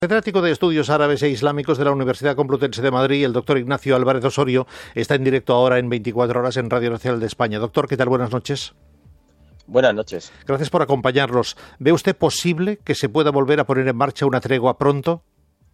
Catedrático de Estudios Árabes e Islámicos de la Universidad Complutense de Madrid, el doctor Ignacio Álvarez Osorio, está en directo ahora en 24 horas en Radio Nacional de España. Doctor, ¿qué tal? Buenas noches. Buenas noches. Gracias por acompañarnos. ¿Ve usted posible que se pueda volver a poner en marcha una tregua pronto?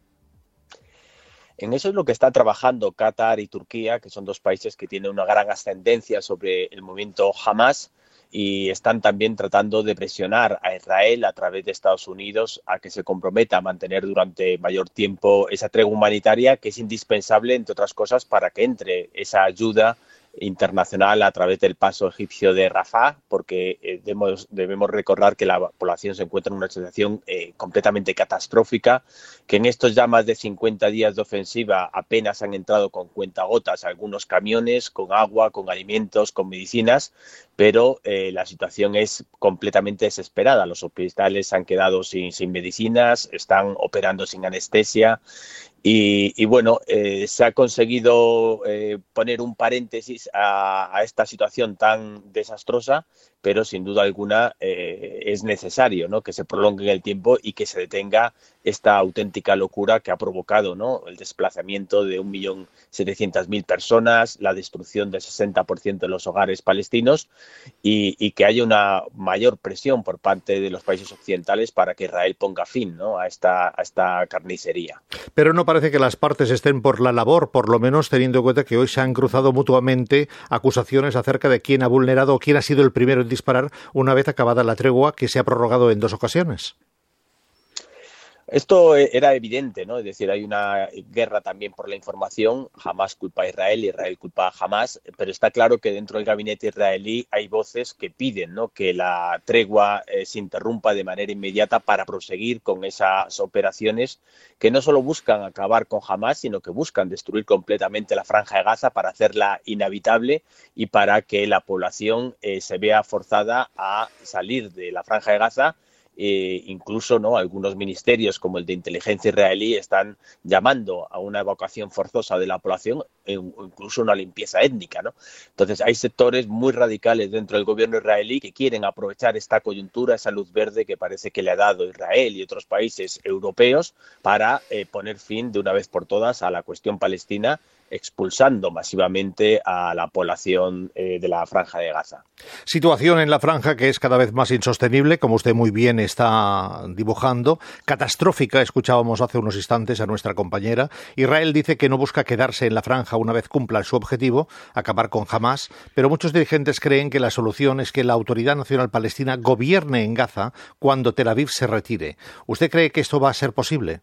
En eso es lo que están trabajando Qatar y Turquía, que son dos países que tienen una gran ascendencia sobre el movimiento Hamas, y están también tratando de presionar a Israel a través de Estados Unidos a que se comprometa a mantener durante mayor tiempo esa tregua humanitaria, que es indispensable, entre otras cosas, para que entre esa ayuda internacional a través del paso egipcio de Rafah, porque debemos recordar que la población se encuentra en una situación completamente catastrófica, que en estos ya más de 50 días de ofensiva apenas han entrado con cuentagotas algunos camiones con agua, con alimentos, con medicinas, pero la situación es completamente desesperada. Los hospitales han quedado sin medicinas, están operando sin anestesia. Y bueno, se ha conseguido poner un paréntesis a esta situación tan desastrosa, pero sin duda alguna es necesario, ¿no?, que se prolongue en el tiempo y que se detenga esta auténtica locura que ha provocado, ¿no?, el desplazamiento de 1.700.000 personas, la destrucción del 60% de los hogares palestinos y que haya una mayor presión por parte de los países occidentales para que Israel ponga fin, ¿no?, a esta carnicería. Pero no parece que las partes estén por la labor, por lo menos teniendo en cuenta que hoy se han cruzado mutuamente acusaciones acerca de quién ha vulnerado o quién ha sido el primero en disparar una vez acabada la tregua, que se ha prorrogado en 2 ocasiones. Esto era evidente, ¿no? Es decir, hay una guerra también por la información. Hamas culpa a Israel, Israel culpa a Hamas, pero está claro que dentro del gabinete israelí hay voces que piden, ¿no?, que la tregua se interrumpa de manera inmediata para proseguir con esas operaciones que no solo buscan acabar con Hamas, sino que buscan destruir completamente la Franja de Gaza para hacerla inhabitable y para que la población se vea forzada a salir de la Franja de Gaza. Incluso, ¿no?, algunos ministerios como el de inteligencia israelí están llamando a una evacuación forzosa de la población o incluso una limpieza étnica, ¿no? Entonces hay sectores muy radicales dentro del gobierno israelí que quieren aprovechar esta coyuntura, esa luz verde que parece que le ha dado Israel y otros países europeos para poner fin de una vez por todas a la cuestión palestina, expulsando masivamente a la población de la Franja de Gaza. Situación en la franja que es cada vez más insostenible, como usted muy bien está dibujando, catastrófica. Escuchábamos hace unos instantes a nuestra compañera. Israel dice que no busca quedarse en la franja una vez cumpla su objetivo, acabar con Hamas, pero muchos dirigentes creen que la solución es que la Autoridad Nacional Palestina gobierne en Gaza cuando Tel Aviv se retire. ¿Usted cree que esto va a ser posible?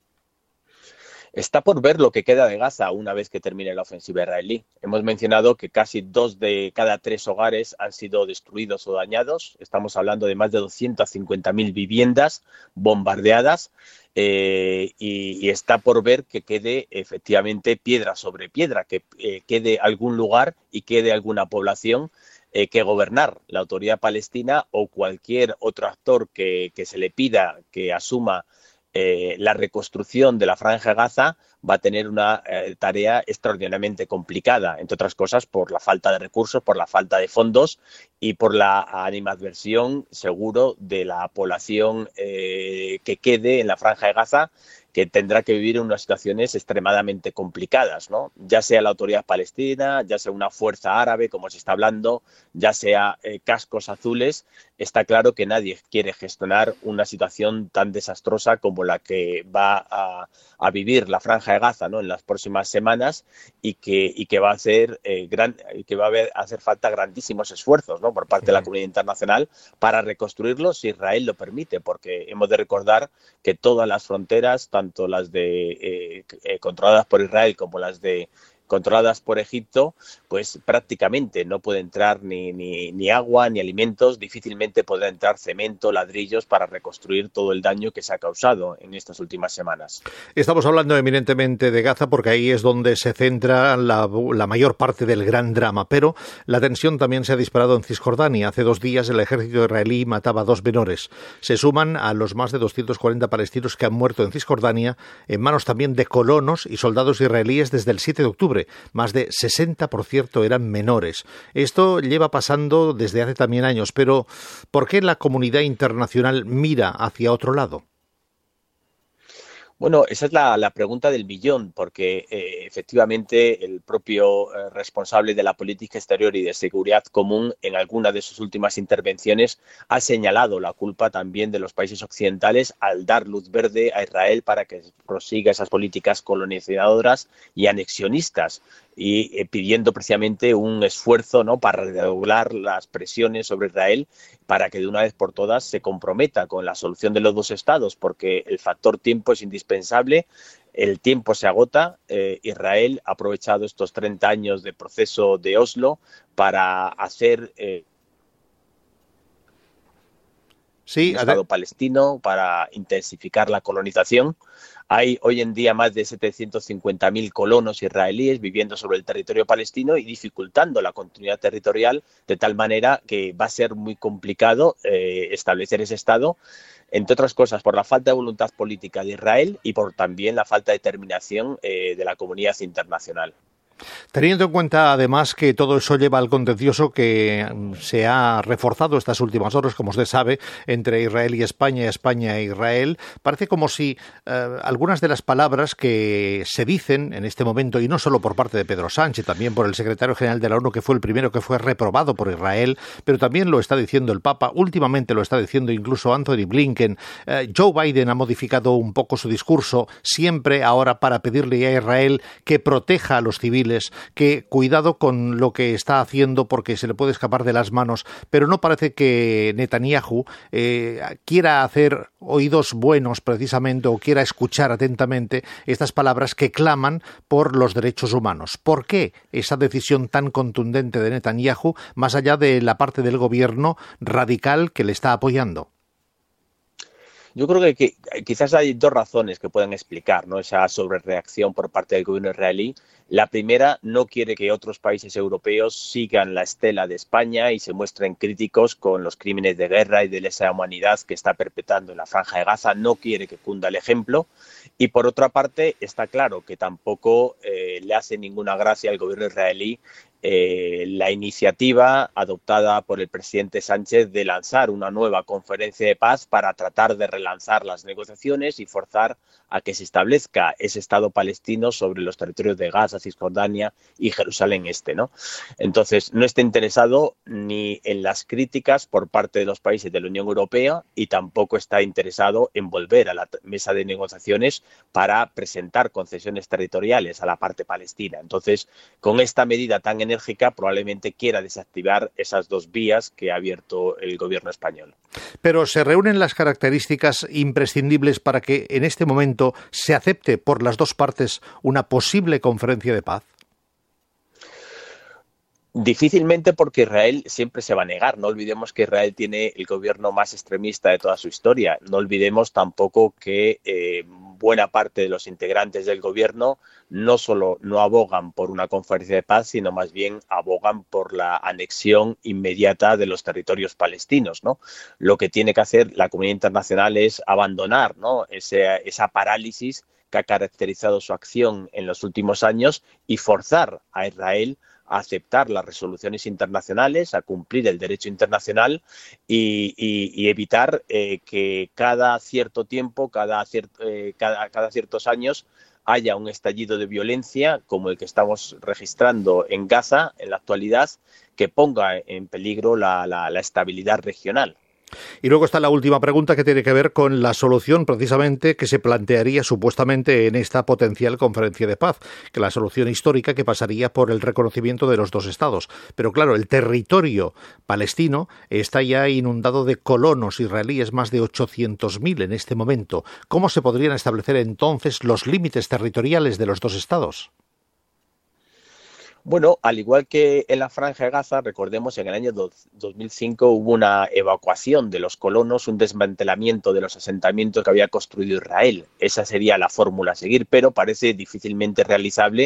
Está por ver lo que queda de Gaza una vez que termine la ofensiva israelí. Hemos mencionado que casi 2 de cada 3 hogares han sido destruidos o dañados. Estamos hablando de más de 250.000 viviendas bombardeadas y está por ver que quede efectivamente piedra sobre piedra, que quede algún lugar y quede alguna población que gobernar. La autoridad palestina o cualquier otro actor que se le pida que asuma la reconstrucción de la Franja de Gaza va a tener una tarea extraordinariamente complicada, entre otras cosas por la falta de recursos, por la falta de fondos y por la animadversión, seguro, de la población que quede en la Franja de Gaza, que tendrá que vivir en unas situaciones extremadamente complicadas, ¿no? Ya sea la autoridad palestina, ya sea una fuerza árabe, como se está hablando, ya sea cascos azules, está claro que nadie quiere gestionar una situación tan desastrosa como la que va a vivir la Franja de Gaza, ¿no?, en las próximas semanas y que va a hacer hacer falta grandísimos esfuerzos, ¿no?, por parte de la comunidad internacional para reconstruirlo, si Israel lo permite, porque hemos de recordar que todas las fronteras, tanto las controladas por Israel como las controladas por Egipto, pues prácticamente no puede entrar ni agua ni alimentos, difícilmente podrá entrar cemento, ladrillos para reconstruir todo el daño que se ha causado en estas últimas semanas. Estamos hablando eminentemente de Gaza porque ahí es donde se centra la mayor parte del gran drama, pero la tensión también se ha disparado en Cisjordania. Hace 2 días el ejército israelí mataba a 2 menores. Se suman a los más de 240 palestinos que han muerto en Cisjordania en manos también de colonos y soldados israelíes desde el 7 de octubre. Más de 60, por cierto, eran menores. Esto lleva pasando desde hace también años, pero ¿por qué la comunidad internacional mira hacia otro lado? Bueno, esa es la pregunta del millón, porque efectivamente el propio responsable de la política exterior y de seguridad común en alguna de sus últimas intervenciones ha señalado la culpa también de los países occidentales al dar luz verde a Israel para que prosiga esas políticas colonizadoras y anexionistas y pidiendo precisamente un esfuerzo, ¿no?, para redoblar las presiones sobre Israel para que de una vez por todas se comprometa con la solución de los dos estados, porque el factor tiempo es indispensable, el tiempo se agota. Israel ha aprovechado estos 30 años de proceso de Oslo para hacer un Estado palestino, para intensificar la colonización. Hay hoy en día más de 750.000 colonos israelíes viviendo sobre el territorio palestino y dificultando la continuidad territorial, de tal manera que va a ser muy complicado establecer ese Estado, entre otras cosas por la falta de voluntad política de Israel y por también la falta de determinación de la comunidad internacional. Teniendo en cuenta, además, que todo eso lleva al contencioso que se ha reforzado estas últimas horas, como usted sabe, entre Israel y España e Israel, parece como si algunas de las palabras que se dicen en este momento, y no solo por parte de Pedro Sánchez, también por el secretario general de la ONU, que fue el primero que fue reprobado por Israel, pero también lo está diciendo el Papa, últimamente lo está diciendo incluso Anthony Blinken. Joe Biden ha modificado un poco su discurso, siempre ahora para pedirle a Israel que proteja a los civiles, que cuidado con lo que está haciendo porque se le puede escapar de las manos, pero no parece que Netanyahu quiera hacer oídos buenos precisamente o quiera escuchar atentamente estas palabras que claman por los derechos humanos. ¿Por qué esa decisión tan contundente de Netanyahu, más allá de la parte del gobierno radical que le está apoyando? Yo creo que quizás hay dos razones que pueden explicar, ¿no?, esa sobrereacción por parte del gobierno israelí. La primera, no quiere que otros países europeos sigan la estela de España y se muestren críticos con los crímenes de guerra y de lesa humanidad que está perpetrando en la Franja de Gaza. No quiere que cunda el ejemplo. Y por otra parte, está claro que tampoco le hace ninguna gracia al gobierno israelí la iniciativa adoptada por el presidente Sánchez de lanzar una nueva conferencia de paz para tratar de relanzar las negociaciones y forzar a que se establezca ese Estado palestino sobre los territorios de Gaza, Cisjordania y Jerusalén Este, ¿no? Entonces, no está interesado ni en las críticas por parte de los países de la Unión Europea y tampoco está interesado en volver a la mesa de negociaciones para presentar concesiones territoriales a la parte palestina. Entonces, con esta medida tan enérgica, probablemente quiera desactivar esas dos vías que ha abierto el gobierno español. Pero ¿se reúnen las características imprescindibles para que en este momento se acepte por las dos partes una posible conferencia de paz? Difícilmente, porque Israel siempre se va a negar. No olvidemos que Israel tiene el gobierno más extremista de toda su historia. No olvidemos tampoco que buena parte de los integrantes del gobierno no solo no abogan por una conferencia de paz, sino más bien abogan por la anexión inmediata de los territorios palestinos, ¿no? Lo que tiene que hacer la comunidad internacional es abandonar, ¿no?, esa parálisis que ha caracterizado su acción en los últimos años y forzar a Israel a aceptar las resoluciones internacionales, a cumplir el derecho internacional y evitar que cada cierto tiempo, cada ciertos años, haya un estallido de violencia como el que estamos registrando en Gaza en la actualidad, que ponga en peligro la estabilidad regional. Y luego está la última pregunta, que tiene que ver con la solución precisamente que se plantearía supuestamente en esta potencial conferencia de paz, que la solución histórica que pasaría por el reconocimiento de los dos estados. Pero claro, el territorio palestino está ya inundado de colonos israelíes, más de 800.000 en este momento. ¿Cómo se podrían establecer entonces los límites territoriales de los dos estados? Bueno, al igual que en la Franja de Gaza, recordemos, en el año 2005 hubo una evacuación de los colonos, un desmantelamiento de los asentamientos que había construido Israel. Esa sería la fórmula a seguir, pero parece difícilmente realizable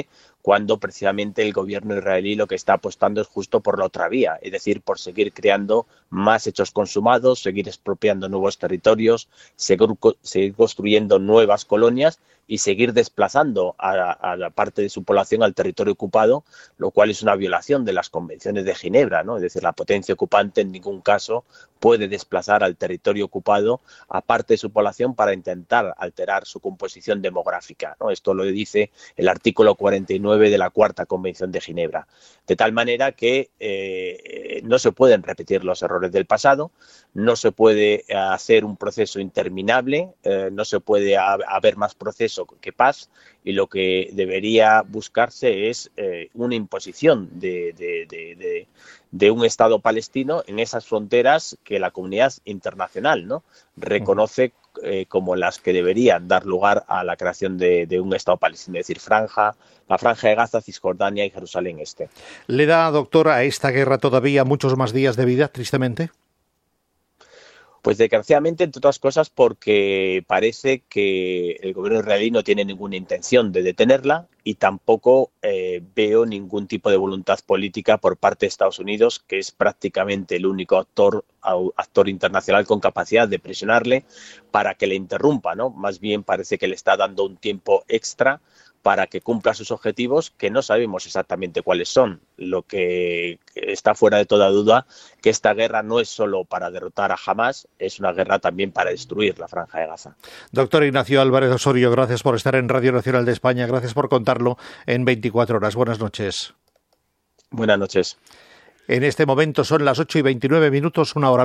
cuando precisamente el gobierno israelí lo que está apostando es justo por la otra vía, es decir, por seguir creando más hechos consumados, seguir expropiando nuevos territorios, seguir construyendo nuevas colonias y seguir desplazando a la parte de su población al territorio ocupado, lo cual es una violación de las convenciones de Ginebra, ¿no? Es decir, la potencia ocupante en ningún caso puede desplazar al territorio ocupado a parte de su población para intentar alterar su composición demográfica, ¿no? Esto lo dice el artículo 49 de la Cuarta Convención de Ginebra. De tal manera que no se pueden repetir los errores del pasado, no se puede hacer un proceso interminable, no se puede haber más proceso que paz, y lo que debería buscarse es una imposición de un Estado palestino en esas fronteras que la comunidad internacional, ¿no?, reconoce como las que deberían dar lugar a la creación de un Estado palestino, es decir, la Franja de Gaza, Cisjordania y Jerusalén Este. ¿Le da, doctor, a esta guerra todavía muchos más días de vida, tristemente? Pues desgraciadamente, entre otras cosas, porque parece que el gobierno israelí no tiene ninguna intención de detenerla y tampoco veo ningún tipo de voluntad política por parte de Estados Unidos, que es prácticamente el único actor internacional con capacidad de presionarle para que le interrumpa, ¿no? Más bien parece que le está dando un tiempo extra para que cumpla sus objetivos, que no sabemos exactamente cuáles son. Lo que está fuera de toda duda, que esta guerra no es solo para derrotar a Hamás, es una guerra también para destruir la Franja de Gaza. Doctor Ignacio Álvarez Osorio, gracias por estar en Radio Nacional de España, gracias por contarlo en 24 horas. Buenas noches. Buenas noches. En este momento son las 8:29, una hora